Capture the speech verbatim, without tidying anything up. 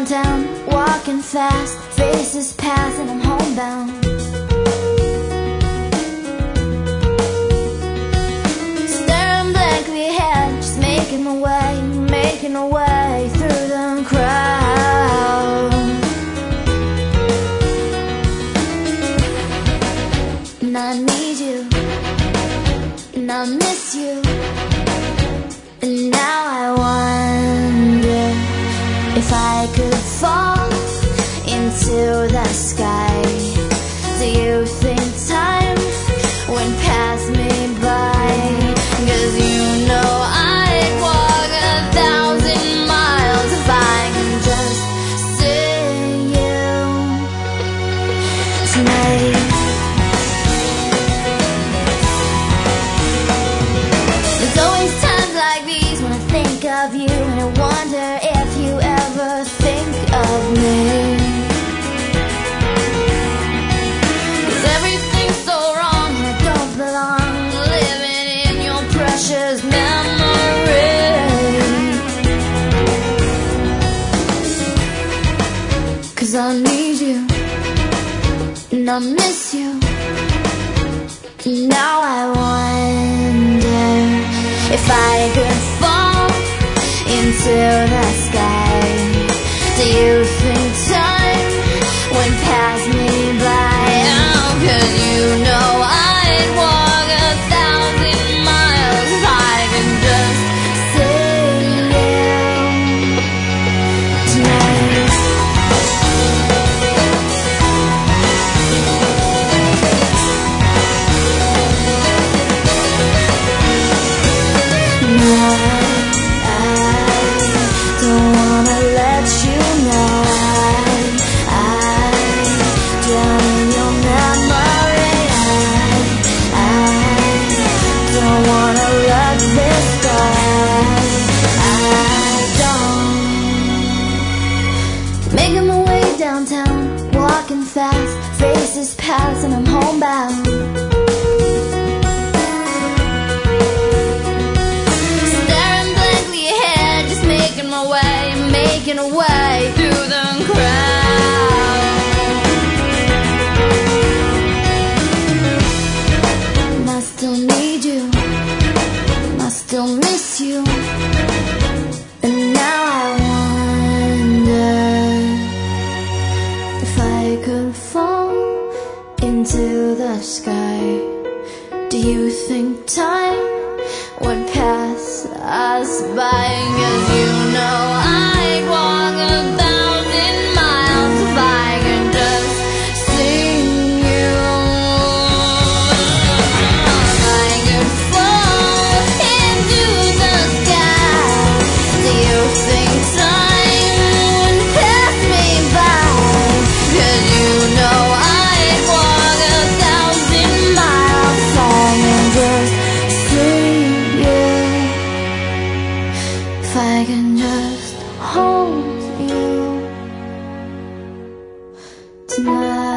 downtown, walking fast, faces pass and I'm homebound. Staring blankly ahead, just making my way, making my way through the crowd. And I need you, and I miss you, and now I wonder if I could fall into the sky. Do you think time went past me by? 'Cause you know I'd walk a thousand miles if I can just see you tonight. There's always times like these when I think of you, and I wonder if you ever think of me. 'Cause everything's so wrong and I don't belong, living in your precious memory. 'Cause I need you, and I miss you, and now I wonder if I could fall into the sky. Do you think time went past me by? Oh, 'cause you know I'd walk a thousand miles if I can just see you tonight. Making my way downtown, walking fast, faces pass and I'm homebound. Staring blankly ahead, just making my way, making a way through the crowd. And I still need you, and I still miss you, and now I wonder if I could fall into the sky. Do you think time would pass us by? 'Cause you know I'd walk a thousand miles if I could just see you. If I could fall into the sky, do you think time would pass me by? 'Cause you know I'd walk a thousand miles if I can just see you. If I can just hold you tonight.